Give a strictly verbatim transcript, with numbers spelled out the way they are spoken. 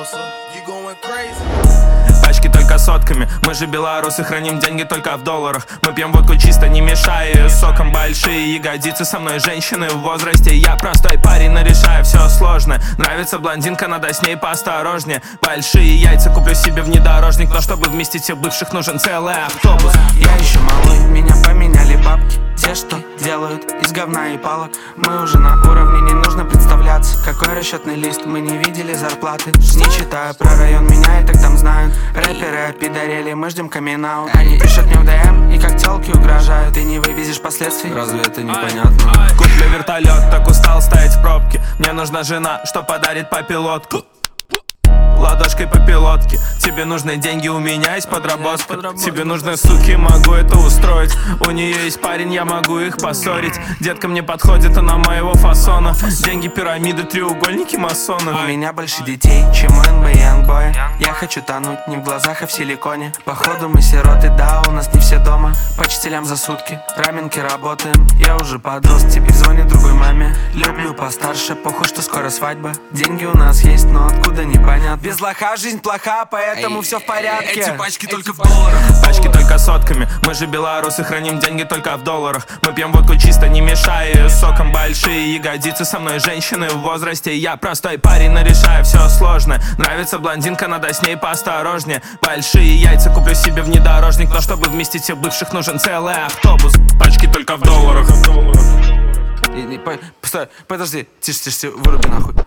Пачки только сотками, мы же белорусы, храним деньги только в долларах. Мы пьем водку чисто, не мешая ее соком. Большие ягодицы со мной женщины в возрасте. Я простой парень, но решаю все сложное. Нравится блондинка, надо с ней поосторожнее. Большие яйца куплю себе внедорожник, но чтобы вместить всех бывших, нужен целый автобус. Я еще малой, меня поменяли бабки. Те, что делают из говна и палок. Мы уже на уровне, не нужно представляться. Какой расчетный лист, мы не видели зарплаты. Не читаю про район, меня и так там знают. Рэперы опидорели, мы ждем камин-аут. Они пишут мне в ДМ и как телки угрожают. Ты не вывезешь последствий, разве это непонятно? Куплю вертолет, так устал стоять в пробке. Мне нужна жена, что подарит по пилотку. Ладошкой по пилотке. Тебе нужны деньги, у меня есть подработка. Тебе нужны суки, могу это устроить. У нее есть парень, я могу их поссорить. Детка мне подходит, она моего фасона. Деньги, пирамиды, треугольники, масоны. У меня больше детей, чем у эн бэ и Youngboy. Я хочу тонуть не в глазах, а в силиконе. Походу мы сироты, да, у нас не все дома. По частелям за сутки, раменки работаем. Я уже подрос, теперь звонит другой маме. Люблю постарше, похуй, что скоро свадьба. Деньги у нас есть, но откуда непонятно. Без лоха жизнь плоха, поэтому все в порядке. Эти пачки только в долларах. Пачки только сотками, мы же белорусы, храним деньги только в долларах. Мы пьем водку чисто, не мешая ее соком. Большие ягодицы со мной женщины в возрасте. Я простой парень, но решаю все сложное. Нравится блондинка, надо с ней поосторожнее. Большие яйца куплю себе внедорожник, но чтобы вместить всех бывших, нужен целый автобус. Пачки только в долларах. И, и, по, постой, подожди, тише, тише, выруби нахуй.